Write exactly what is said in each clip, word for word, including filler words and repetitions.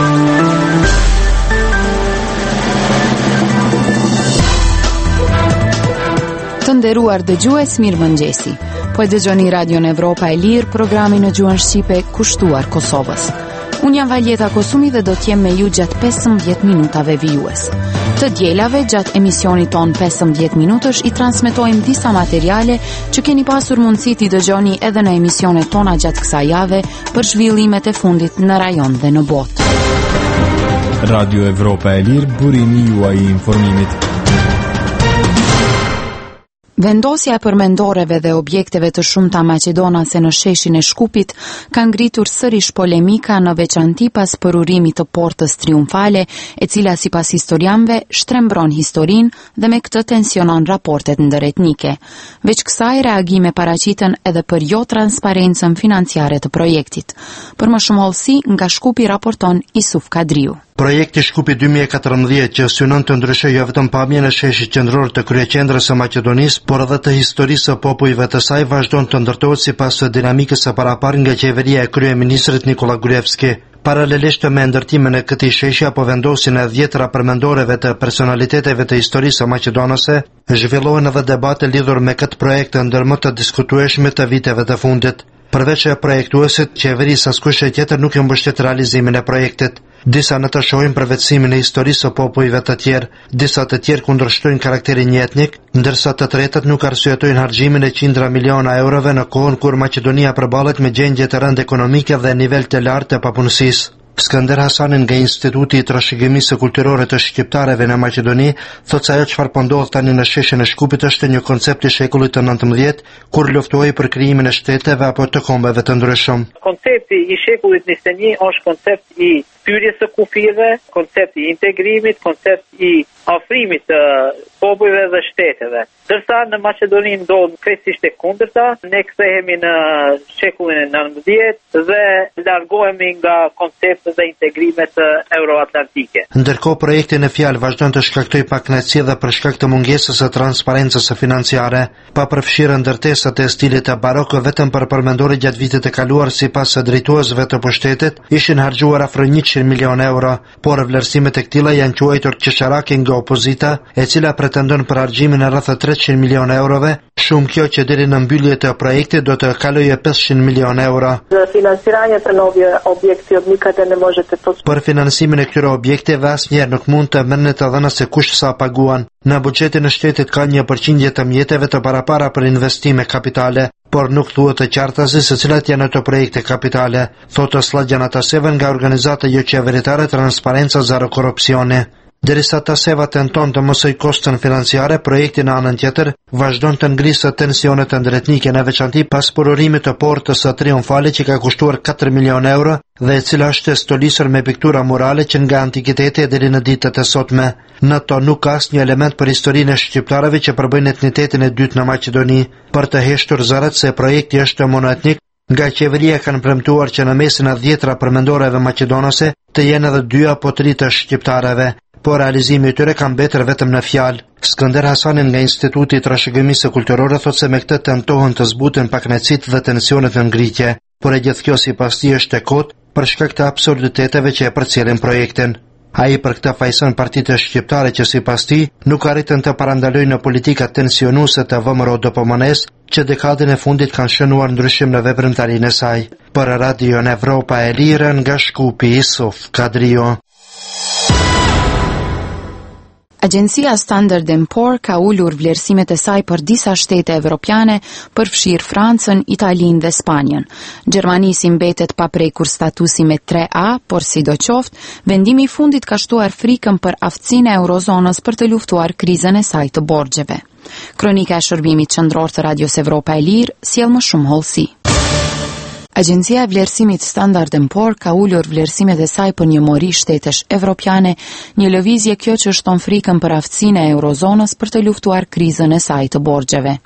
Të nderuar dëgjues, mirëmëngjesi. Po e dëgjoni Radion Evropa e Lirë, programin në gjuhën shqipe kushtuar Kosovës. Unë jam Valjeta Kosumi dhe do t'jem me ju gjatë pesëmbëdhjetë minutave vijues. Të dielave gjatë emisionit ton pesëmbëdhjetë minutësh i transmetojmë disa materiale që keni pasur mundësi t'i dëgjoni edhe në emisionet tona gjatë kësaj jave për zhvillimet e fundit në rajon dhe në botë. Radio Evropa e Lirë, burimi juaj i informimit. Vendosja e përmendoreve dhe objekteve të shumta maqedonase në sheshin e Shkupit ka ngritur sërish polemika, në veçanti pas përurimit të portës triumfale, e cila sipas historianëve shtrembron historinë dhe me këtë tensionon raportet ndëretnike. Veç kësaj, reagime paraqiten edhe për jo transparencën financiare të projektit. Për më shumë hollësi, nga Shkupi raporton Isuf Kadriu. Projekti Shkupi dy mijë e katërmbëdhjetë që synon të ndryshojë jo vetëm pamjen e sheshit qendror të kryeqendrës së Maqedonisë, por edhe të historisë së popujve të saj, vazhdon të ndërtohet sipas dinamikës së paraparë nga qeveria e kryeministrit Nikola Gruevski. Paralelisht me ndërtimin e këtij sheshi apo vendosin e dhjetëra përmendoreve të personaliteteve të historisë së Maqedonëse, zhvillohen edhe debate lidhur me këtë projekt ndër më të diskutueshme të viteve të fundit. Përveç e projektuesit, qeverisë askush tjetër nuk e mbështet realizimin e projektit. Disa në të shohin përvetësimin e historisë së popujve të tjerë, disa të tjerë kundërshtojnë karakterin etnik, ndërsa të tretët nuk arsyetojnë harxhimin e qindra miliona eurove në kohën kur Maqedonia përballet me gjendje të rëndë ekonomike dhe nivel të lartë të papunësisë. Skënder Hasanin nga Instituti i Trashëgimisë Kulturore të Shqiptarëve në Maqedoni thotë se ajo çfarë po ndodh tani në sheshin e Shkupit është një koncept i shekullit të nëntëmbëdhjetë, kur luftohej për krijimin e shteteve apo të kombeve të ndryshëm. Koncepti i shekullit njëzet e një është koncept i hyrjes së kufive, koncept i integrimit, koncept i afrimit të popujve dhe shteteve. Ndërsa në Maqedoni ndodh krejtësisht e kundërta, ne kthehemi në shekullin e nëntëmbëdhjetë dhe largohemi nga konceptet dhe integrimet euroatlantike. Ndërkohë, projekti në fjalë vazhdon të shkaktojë pakënaqësi dhe për shkak të mungesës së transparencës së financiare, pa përfshirë ndërtesat e stilit të barok vetëm për përmendore gjatë vitit të kaluar sipas drejtuesve të pushtetit, ishin harxhuar afër njëqind milion euro, por vlerësimet e këtilla janë quajtur qesharake nga opozita, e cila pretendon për harxhimin e rreth treqind milion eurove, shumë kjo që deri në mbyllje të projektit do të kalojë pesëqind milion euro. Për finansimin e këtyre objekteve asnjëherë nuk mund të merret të dhëna se kush sa paguan. Në buxhetin e shtetit ka një përqindje të mjeteve të parapara për investime kapitale, por nuk thuhet të qartasi se cilat janë ato projekte kapitale, thotë Sladjan Ataseva nga organizata jo qeveritare Transparenca Zero Korrupsione. Derisa Taseva tenton të mosoj kostën financiare, projekti në anën tjetër vazhdon të ngrisë tensionet ndërretnike, në veçanti pas përurimit të portës së triumfale që ka kushtuar katër milion euro dhe e cila është stolisur me piktura murale që nga antikiteti deri në ditët e sotme. Në to nuk ka asnjë element për historinë e shqiptarëve që përbëjnë etnitetin e dytë në Maqedoni. Për të heshtur zërat se projekti është monoetnik, nga qeveria kanë premtuar që në mesin e dhjetëra përmendoreve maqedonase të jenë edhe dy apo tre të shqiptarëve, por realizimi i tyre ka mbetur vetëm në fjalë. Skënder Hasanin nga Instituti i Trashëgimisë Kulturore thotë se me këtë tentohen të zbuten pakënaqësitë dhe tensionet në ngritje, por e gjithë kjo sipas tij është e kotë për shkak të absurditeteve që e përcjellin projektin. Ai për këtë fajson partitë shqiptare që sipas tij nuk arritën të parandalojnë në politika tensionuese të V M R O D P M N-s që dekadën e fundit kanë shënuar ndryshim në veprimtarinë e saj. Për Radion Evropa e Lirë nga Shkupi, Isuf Kadriu. Agjencia Standard and Poor ka ulur vlerësimet e saj për disa shtete evropiane, përfshirë Francën, Italinë dhe Spanjën. Gjermanisi mbetet pa prekur statusi me tre A, por sidoqoftë, vendimi i fundit ka shtuar frikën për aftësinë e eurozonës për të luftuar krizën e saj të borxheve. Kronika e shërbimit qendror të Radios Evropa e Lirë sjell më shumë hollësi. Agjencia e vlerësimit Standard and Poor ka ulur vlerësimet e saj për një mori shtetesh evropiane, një lëvizje kjo që shton frikën për aftësinë e eurozonës për të luftuar krizën e saj të borxheve.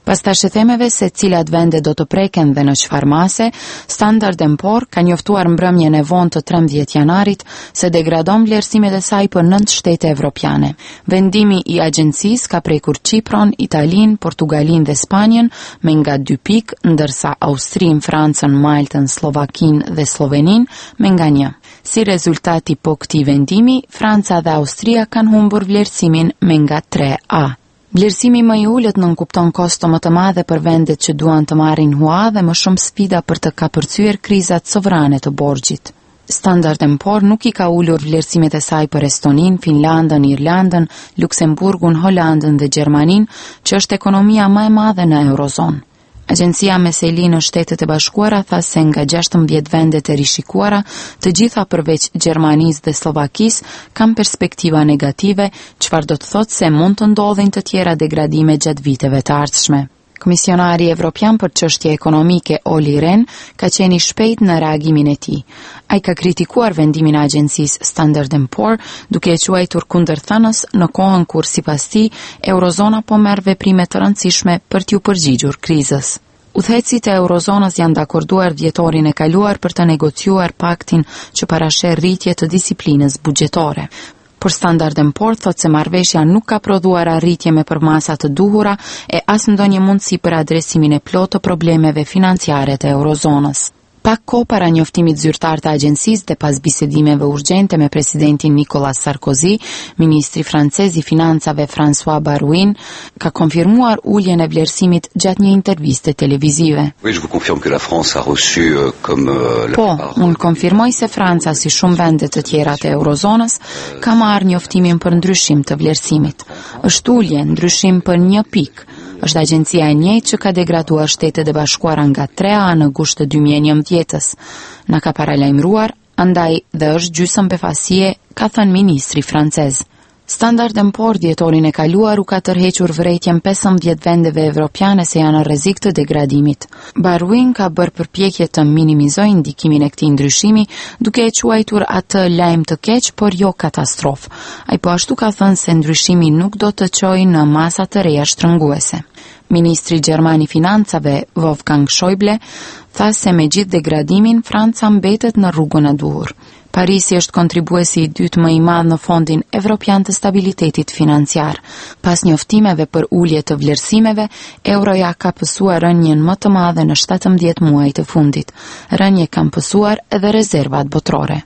Pas ta shethemeve se cilat vende do të preken dhe në çfarë mase, Standard and Poor ka njoftuar mbrëmjen e vonë të trembëdhjetë janarit se degradon vlerësimet e saj për nëntë shtete evropiane. Vendimi i agjencisë ka prekur Çipron, Italinë, Portugalinë dhe Spanjën me nga dy pikë, ndërsa Austrinë, Francën, Maltën, Slovakinë dhe Sloveninë me nga një. Si rezultati po këtij vendimi, Franca dhe Austria kanë humbur vlerësimin me nga tre A. Vlerësimi më i ulët nënkupton kosto më të madhe për vendet që duan të marrin hua dhe më shumë sfida për të kapërcyer krizat sovrane të borxhit. Standard and Poor nuk i ka ulur vlerësimet e saj për Estoninë, Finlandën, Irlandën, Luksemburgun, Holandën dhe Gjermaninë, që është ekonomia më e madhe në Eurozonë. Agjencia me seli në Shtetet e Bashkuara tha se nga gjashtëmbëdhjetë vendet e rishikuara, të gjitha përveç Gjermanisë dhe Slovakisë kanë perspektiva negative, çfarë do të thotë se mund të ndodhin të tjera degradime gjatë viteve të ardhshme. Komisionari Evropian për çështje ekonomike Olli Rehn ka qenë i shpejt në reagimin e tij. Ai ka kritikuar vendimin e agjencisë Standard and Poor, duke e quajtur kundërthënës në kohën kur sipas tij Eurozona po merr veprime të rëndësishme për t'ju përgjigjur krizës. Udhëheqësit e Eurozonës janë dakorduar dhjetorin e kaluar për të negociuar paktin që parasheh rritje të disiplinës buxhetare. Por Standard and Poor thot se marrëveshja nuk ka prodhuar arritje me përmasa të duhura e as ndonjë mundësi për adresimin e plotë të problemeve financiare të Eurozonës. Pak kohë para njoftimit zyrtar të agjencisë dhe pas bisedimeve urgjente me presidentin Nicolas Sarkozy, ministri francez i financave François Barouin ka konfirmuar uljen e vlerësimit gjatë një interviste televizive. Oui, je vous confirme que la France a reçu euh, comme euh, la Po, unë konfirmoj se Franca, si shumë vende të tjera të Eurozonës, ka marrë njoftimin për ndryshim të vlerësimit. Është ulje, ndryshim për një pikë. Është agjencia e njëjtë që ka degraduar Shtetet e Bashkuara nga tre A në gusht të dy mijë e njëmbëdhjetës. Na ka paralajmëruar, andaj dhe është gjysmë befasie, ka thënë ministri francez. Standard and Poor dhjetorin e kaluar u ka tërhequr vërejtjen pesëmbëdhjetë vendeve evropiane se janë në rrezik të degradimit. Barouin ka bërë përpjekje të minimizojë ndikimin e këtij ndryshimi, duke e quajtur atë lajm të keq, por jo katastrofë. Ai po ashtu ka thënë se ndryshimi nuk do të çojë në masa të reja shtrënguese. Ministri Gjerman i Financave, Wolfgang Schäuble, tha se me gjithë degradimin, Franca mbetet në rrugën e duhur. Parisi është kontribuesi i dytë më i madh në Fondin Evropian të Stabilitetit Financiar. Pas njoftimeve për ulje të vlerësimeve, euroja ka pësuar rënjen më të madhe në shtatëmbëdhjetë muaj të fundit. Rënje kanë pësuar edhe rezervat botërore.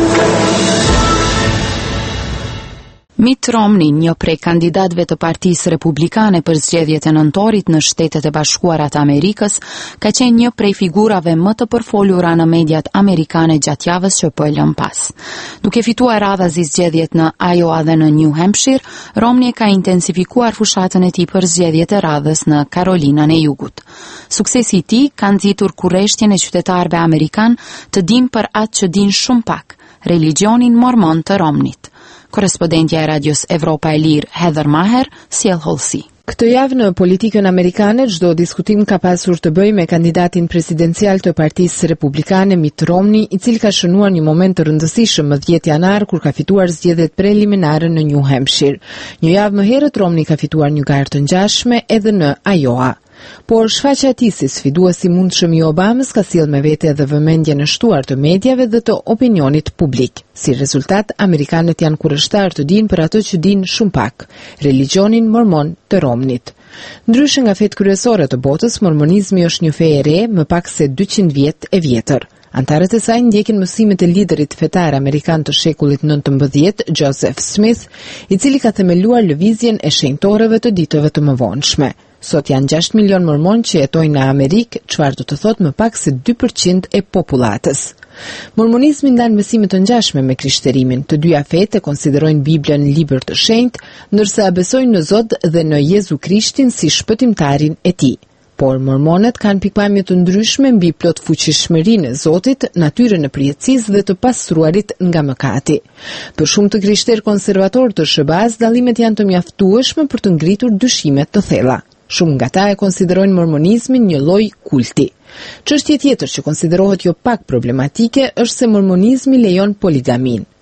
Mitt Romney, një prej kandidatëve të Partisë Republikane për zgjedhjet e nëntorit në Shtetet e Bashkuara të Amerikës, ka qenë një prej figurave më të përfolura në mediat amerikane gjatë javës që po e lëm pas. Duke fituar radhazi zgjedhjet në Iowa dhe në New Hampshire, Romney ka intensifikuar fushatën e tij për zgjedhjet e radhës në Karolinën e Jugut. Suksesi i tij ka nxitur kurreshtjen e qytetarëve amerikan të dinë për atë që dinë shumë pak, religionin mormon të Romneyt. Korespondentja e Radios Evropa e Lirë, Heather Maher, sjell hollësi. Këtë javë në politikën amerikane, çdo diskutim ka pasur të bëjë me kandidatin presidencial të Partisë Republikane Mitt Romney, i cili ka shënuar një moment të rëndësishëm më dhjetë janar kur ka fituar zgjedhjet preliminare në New Hampshire. Një javë më herët Romney ka fituar një garë të ngjashme edhe në Iowa. Por shfaqja e tij si sfiduesi i mundshëm i Obamës ka sjellë me vete edhe vëmendjen e shtuar të mediave dhe të opinionit publik. Si rezultat, amerikanët janë kurrështar të dinë për atë që dinë shumë pak, religionin mormon të Romneyt. Ndryshe nga fetë kryesore të botës, mormonizmi është një fe e re, më pak se dyqind vjet e vjetër. Antarët e saj ndjekin mësimet e liderit fetar amerikan të shekullit nëntëmbëdhjetë, Joseph Smith, i cili ka themeluar lëvizjen e shenjtorëve të ditëve të mëvonshme. Sot janë gjashtë milion mormon që jetojnë në Amerikë, çfarë do të thotë më pak se dy përqind e popullatës. Mormonizmi ndan mësime të ngjashme me krishterimin. Të dyja fetë konsiderojnë Biblën libër të shenjtë, ndërsa besojnë në Zot dhe në Jezu Krishtin si shpëtimtarin e tij. Por mormonët kanë pikpamje të ndryshme mbi plot fuqishmërinë e Zotit, natyrën e përjetësisë dhe të pastruarit nga mëkati. Për shumë të krishterë konservator të Sh B A-s, dallimet janë të mjaftueshme për të ngritur dyshime të thella. Shumë nga ta e konsiderojnë mormonizmin një lloj kulti. Çështje tjetër që konsiderohet jo pak problematike është se mormonizmi lejon poligamin.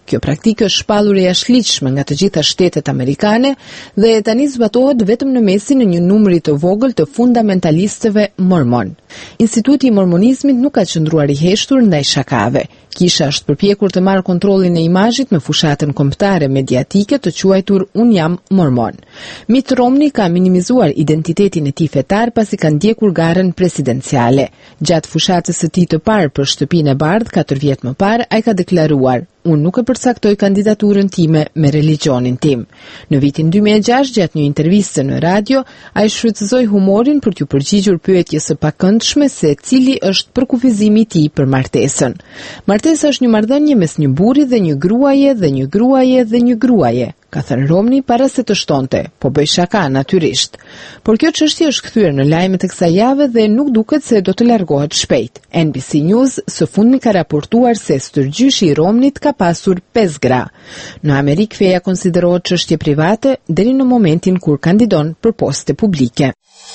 Kjo praktikë është shpallur e jashtëligjshme nga të gjitha shtetet amerikane dhe tani zbatohet vetëm në mesin e një numri të vogël të fundamentalistëve mormon. Instituti i mormonizmit nuk ka qëndruar i heshtur ndaj shakave. Kisha është përpjekur të marrë kontrollin e imazhit me fushatën kombëtare mediatike të quajtur Unë jam mormon. Mitt Romney ka minimizuar identitetin e tij fetar pasi ka ndjekur garën presidenciale. Gjatë fushatës së tij të parë për shtëpinë e bardhë katër vjet më parë, ai ka deklaruar: "Unë nuk e përcaktoj kandidaturën time me religionin tim." Në vitin dy mijë e gjashtë, gjatë një interviste në radio, ai shfrytëzoi humorin për t'u përgjigjur pyetjes së pakëndshme se cili është përkufizimi i tij për martesën. Martesa është një marrëdhënie mes një burri dhe një gruaje dhe një gruaje dhe një gruaje, ka thënë Romney para se të shtonte, po bëj shaka natyrisht. Por kjo çështje është kthyer në lajmet e kësaj jave dhe nuk duket se do të largohet shpejt. N B C News së fundmi ka raportuar se stërgjyshi i Romneyt ka pasur pesë gra. Në Amerikë feja konsiderohet çështje private deri në momentin kur kandidon për poste publike.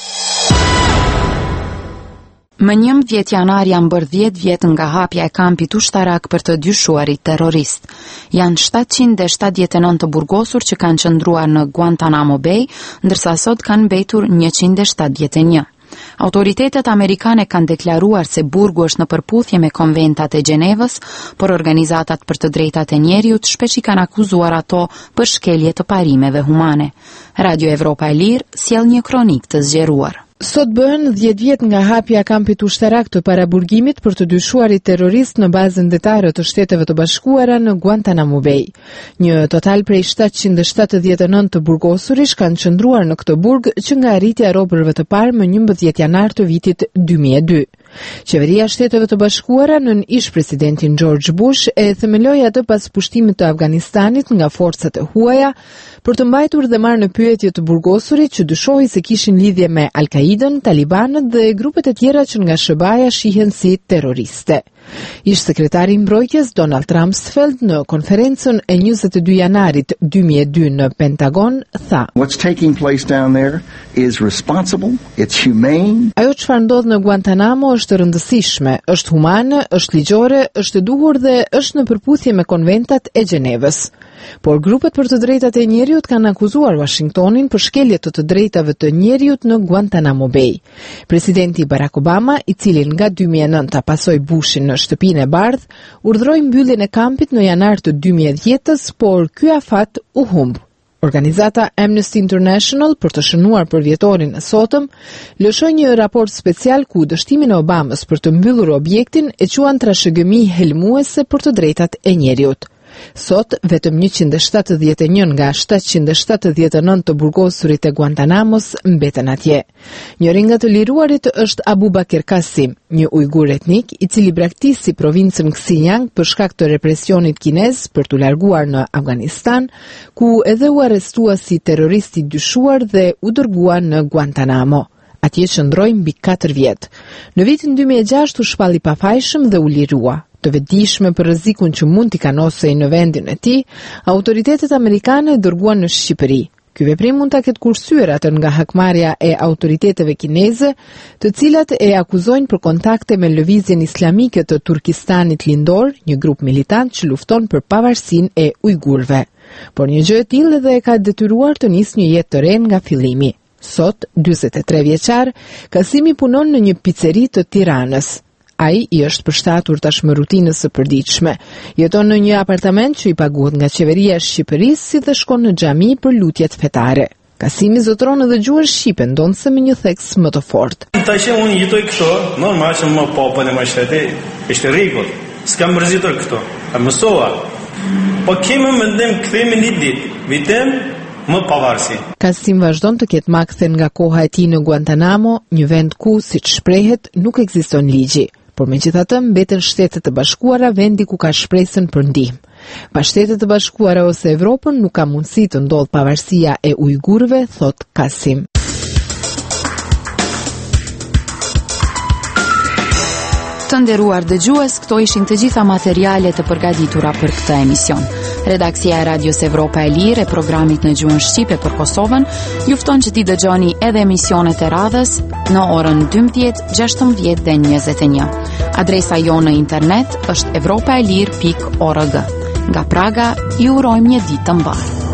Më njëmbëdhjetë janar janë bërë dhjetë vjet nga hapja e kampit ushtarak për të dyshuarit terrorist. Janë shtatëqind e shtatëdhjetë e nëntë të burgosur që kanë qëndruar në Guantanamo Bay, ndërsa sot kanë mbetur njëqind e shtatëdhjetë e një. Autoritetet amerikane kanë deklaruar se burgu është në përputhje me konventat e Gjenevës, por organizatat për të drejtat e njeriut shpesh i kanë akuzuar ato për shkelje të parimeve humane. Radio Evropa e Lirë sjell një kronik të zgjeruar. Sot bëhen dhjetë vjet nga hapja e kampit ushtarak të paraburgimit për të dyshuarit terrorist në bazën detare të Shteteve të Bashkuara në Guantanamo Bay. Një total prej shtatëqind e shtatëdhjetë e nëntë të burgosurish kanë qëndruar në këtë burg që nga arritja e robërve të parë më njëmbëdhjetë janar të vitit dy mijë e dy. Qeveria e Shteteve të Bashkuara nën ish presidentin George Bush e themeloi atë pas pushtimit të Afganistanit nga forcat e huaja për të mbajtur dhe marrë në pyetje të burgosurit që dyshohej se kishin lidhje me Al-Qaidën, Talibanët dhe grupet e tjera që nga S B A-ja shihen si terroriste. Ish sekretari i mbrojtjes Donald Rumsfeld në konferencën e njëzet e dy janarit dy mijë e dy në Pentagon tha: What's taking place down there is responsible, it's humane. Ajo çfarë ndodh në Guantanamo është rëndësishme, është humane, është ligjore, është e duhur dhe është në përputhje me konventat e Gjenevës. Por grupet për të drejtat e njeriut kanë akuzuar Washingtonin për shkelje të të drejtave të njeriut në Guantanamo Bay. Presidenti Barack Obama, i cili nga dy mijë e nëntë pasoi Bushin në shtëpinë e bardhë, urdhëroi mbylljen e kampit në janar të dy mijë e dhjetës, por ky afat u humb. Organizata Amnesty International, për të shënuar për vjetorin e sotëm, lëshoi një raport special ku dështimin e Obamës për të mbyllur objektin e quan trashëgimi helmuese për të drejtat e njeriut. Sot, vetëm njëqind e shtatëdhjetë e një nga shtatëqind e shtatëdhjetë e nëntë të burgosurit e Guantanamos mbeten atje. Njëri nga të liruarit është Abu Bakr Qasim, një ujgur etnik i cili braktisi provincën Xinjiang për shkak të represionit kinez për t'u larguar në Afganistan, ku edhe u arrestua si terrorist i dyshuar dhe u dërgua në Guantanamo. Atje qëndroi mbi katër vjet. Në vitin dy mijë e gjashtë u shpalli pafajshëm dhe u lirua. Të vetëdijshme për rrezikun që mund t'i kanosej në vendin e tij, autoritetet amerikane e dërguan në Shqipëri. Ky veprim mund ta ketë kursyer atë nga hakmarrja e autoriteteve kineze, të cilat e akuzojnë për kontakte me lëvizjen islamike të Turkistanit Lindor, një grup militant që lufton për pavarësinë e ujgurëve. Por një gjë e tillë edhe e ka detyruar të nisë një jetë të re nga fillimi. Sot, dyzet e tre vjeçar, Kasimi punon në një piceri të Tiranës. Ai i është përshtatur tashmë rutinës së përditshme. Jeton në një apartament që i paguhet nga qeveria e Shqipërisë, si dhe shkon në xhami për lutjet fetare. Kasimi zotron edhe gjuhën shqipe, ndonse me një theks më të fortë. Tash unë jetoj këtu, normal që më popën e më shteti, është rregull. S'kam mërzitur këtu. A mësova. Po kemë mendim kthehemi një ditë. Vitem më pavarësi. Kasim vazhdon të ketë makthen nga koha e tij në Guantanamo, një vend ku, siç shprehet, nuk ekziston ligji. Por megjithatë mbeten Shtetet e Bashkuara vendi ku ka shpresën për ndihmë. Pa Shtetet e Bashkuara ose Evropën nuk ka mundësi të ndodhë pavarësia e ujgurëve, thot Kasim. Të nderuar dëgjues, këto ishin të gjitha materialet të përgatitura për këtë emision. Redaksia e Radios Evropa e Lirë e programit në gjuhën shqipe për Kosovën ju fton që t'i dëgjoni edhe emisionet e radhës në orën dymbëdhjetë, gjashtëmbëdhjetë dhe njëzet e një. Adresa jonë në internet është evropaelir pikë org. Nga Praga, ju urojmë një ditë të mbarë.